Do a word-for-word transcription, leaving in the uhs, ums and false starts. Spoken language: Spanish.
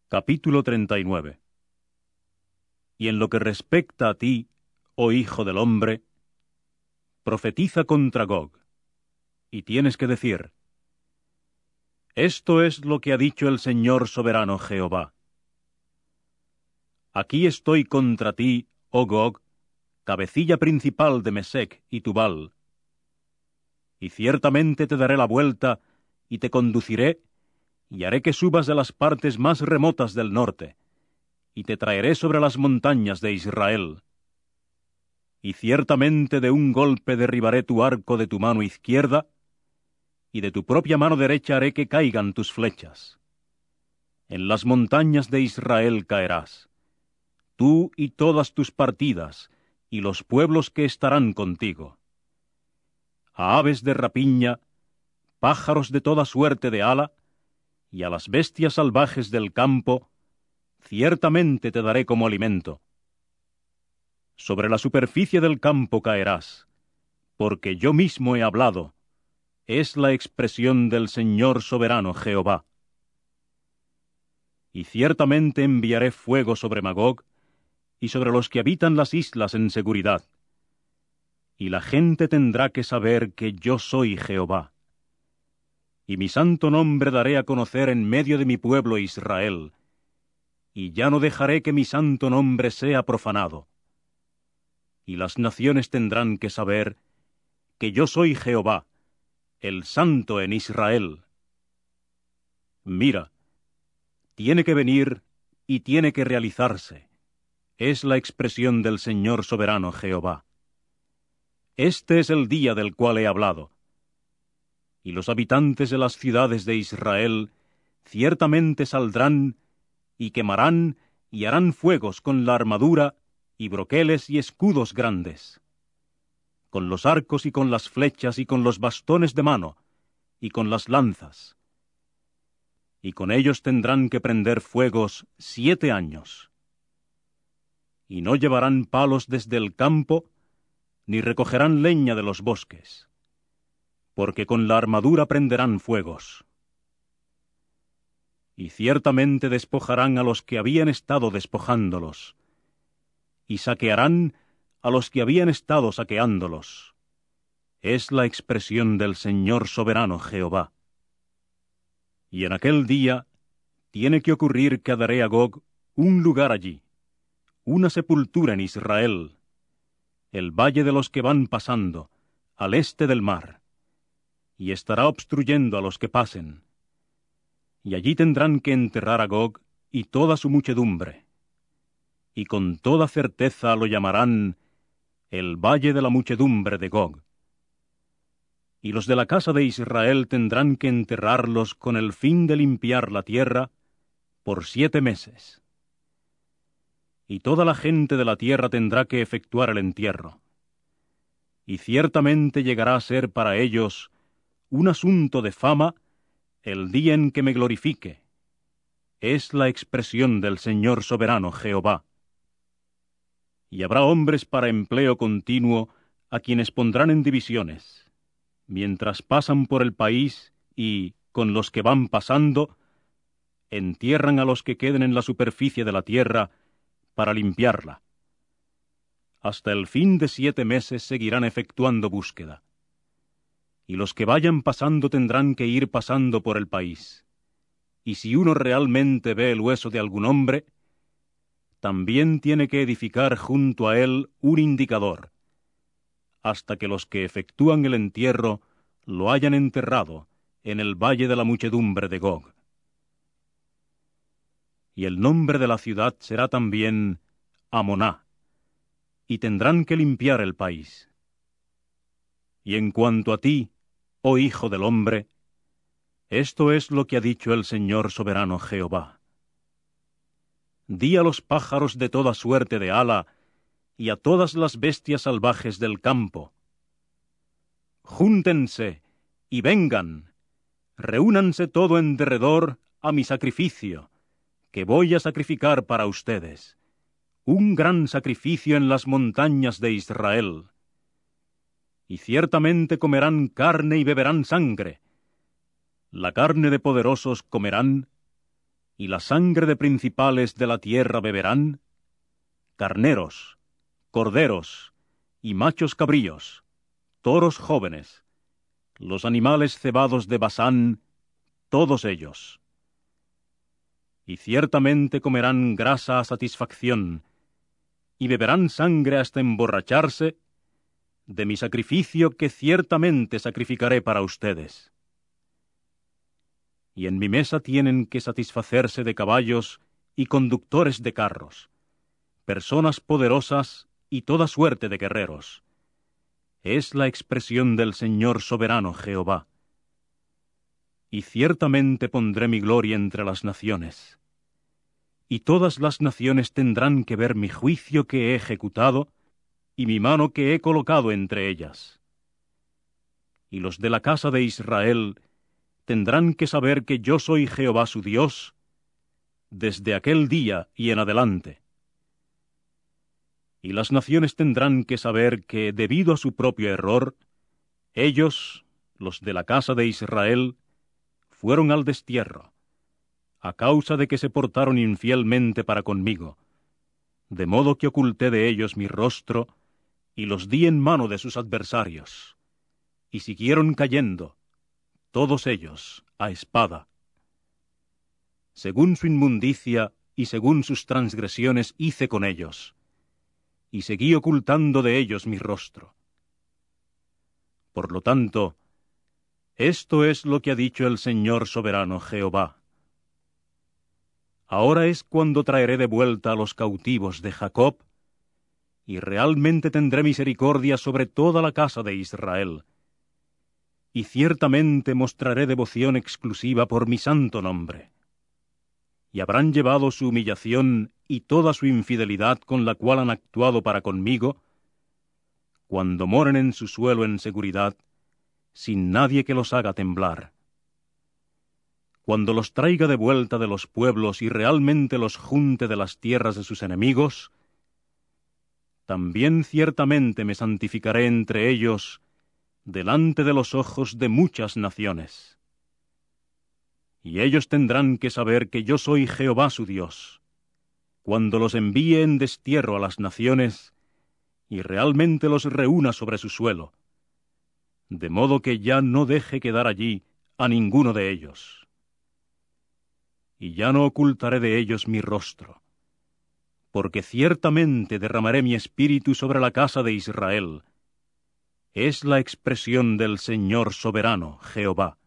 Capítulo treinta y nueve. Y en lo que respecta a ti, oh hijo del hombre, profetiza contra Gog, y tienes que decir: esto es lo que ha dicho el Señor soberano Jehová. Aquí estoy contra ti, oh Gog, cabecilla principal de Mesec y Tubal, y ciertamente te daré la vuelta, y te conduciré, y haré que subas de las partes más remotas del norte, y te traeré sobre las montañas de Israel. Y ciertamente de un golpe derribaré tu arco de tu mano izquierda, y de tu propia mano derecha haré que caigan tus flechas. En las montañas de Israel caerás, tú y todas tus partidas, y los pueblos que estarán contigo. A aves de rapiña, pájaros de toda suerte de ala, y a las bestias salvajes del campo, ciertamente te daré como alimento. Sobre la superficie del campo caerás, porque yo mismo he hablado, es la expresión del Señor soberano Jehová. Y ciertamente enviaré fuego sobre Magog, y sobre los que habitan las islas en seguridad. Y la gente tendrá que saber que yo soy Jehová. Y mi santo nombre daré a conocer en medio de mi pueblo Israel, y ya no dejaré que mi santo nombre sea profanado. Y las naciones tendrán que saber que yo soy Jehová, el Santo en Israel. Mira, tiene que venir y tiene que realizarse. Es la expresión del Señor soberano Jehová. Este es el día del cual he hablado. Y los habitantes de las ciudades de Israel ciertamente saldrán y quemarán y harán fuegos con la armadura y broqueles y escudos grandes, con los arcos y con las flechas y con los bastones de mano y con las lanzas. Y con ellos tendrán que prender fuegos siete años. Y no llevarán palos desde el campo, ni recogerán leña de los bosques, porque con la armadura prenderán fuegos. Y ciertamente despojarán a los que habían estado despojándolos, y saquearán a los que habían estado saqueándolos. Es la expresión del Señor soberano Jehová. Y en aquel día tiene que ocurrir que daré a Gog un lugar allí, una sepultura en Israel, el valle de los que van pasando, al este del mar, y estará obstruyendo a los que pasen. Y allí tendrán que enterrar a Gog y toda su muchedumbre, y con toda certeza lo llamarán el valle de la muchedumbre de Gog. Y los de la casa de Israel tendrán que enterrarlos con el fin de limpiar la tierra por siete meses. Y toda la gente de la tierra tendrá que efectuar el entierro. Y ciertamente llegará a ser para ellos un asunto de fama el día en que me glorifique. Es la expresión del Señor soberano Jehová. Y habrá hombres para empleo continuo a quienes pondrán en divisiones, mientras pasan por el país y, con los que van pasando, entierran a los que queden en la superficie de la tierra para limpiarla. Hasta el fin de siete meses seguirán efectuando búsqueda. Y los que vayan pasando tendrán que ir pasando por el país. Y si uno realmente ve el hueso de algún hombre, también tiene que edificar junto a él un indicador, hasta que los que efectúan el entierro lo hayan enterrado en el valle de la muchedumbre de Gog. Y el nombre de la ciudad será también Amoná, y tendrán que limpiar el país. Y en cuanto a ti, oh hijo del hombre, esto es lo que ha dicho el Señor soberano Jehová. Di a los pájaros de toda suerte de ala y a todas las bestias salvajes del campo: júntense y vengan, reúnanse todo en derredor a mi sacrificio, que voy a sacrificar para ustedes, un gran sacrificio en las montañas de Israel. Y ciertamente comerán carne y beberán sangre. La carne de poderosos comerán, y la sangre de principales de la tierra beberán, carneros, corderos y machos cabríos, toros jóvenes, los animales cebados de Basán, todos ellos. Y ciertamente comerán grasa a satisfacción, y beberán sangre hasta emborracharse, de mi sacrificio que ciertamente sacrificaré para ustedes. Y en mi mesa tienen que satisfacerse de caballos y conductores de carros, personas poderosas y toda suerte de guerreros. Es la expresión del Señor soberano Jehová. Y ciertamente pondré mi gloria entre las naciones. Y todas las naciones tendrán que ver mi juicio que he ejecutado y mi mano que he colocado entre ellas. Y los de la casa de Israel tendrán que saber que yo soy Jehová su Dios, desde aquel día y en adelante. Y las naciones tendrán que saber que, debido a su propio error, ellos, los de la casa de Israel, fueron al destierro, a causa de que se portaron infielmente para conmigo, de modo que oculté de ellos mi rostro y los di en mano de sus adversarios, y siguieron cayendo, todos ellos, a espada. Según su inmundicia y según sus transgresiones hice con ellos, y seguí ocultando de ellos mi rostro. Por lo tanto, esto es lo que ha dicho el Señor soberano Jehová. Ahora es cuando traeré de vuelta a los cautivos de Jacob, y realmente tendré misericordia sobre toda la casa de Israel, y ciertamente mostraré devoción exclusiva por mi santo nombre. Y habrán llevado su humillación y toda su infidelidad con la cual han actuado para conmigo, cuando moren en su suelo en seguridad, sin nadie que los haga temblar. Cuando los traiga de vuelta de los pueblos y realmente los junte de las tierras de sus enemigos, también ciertamente me santificaré entre ellos, delante de los ojos de muchas naciones. Y ellos tendrán que saber que yo soy Jehová su Dios, cuando los envíe en destierro a las naciones, y realmente los reúna sobre su suelo, de modo que ya no deje quedar allí a ninguno de ellos. Y ya no ocultaré de ellos mi rostro, porque ciertamente derramaré mi espíritu sobre la casa de Israel. Es la expresión del Señor soberano, Jehová.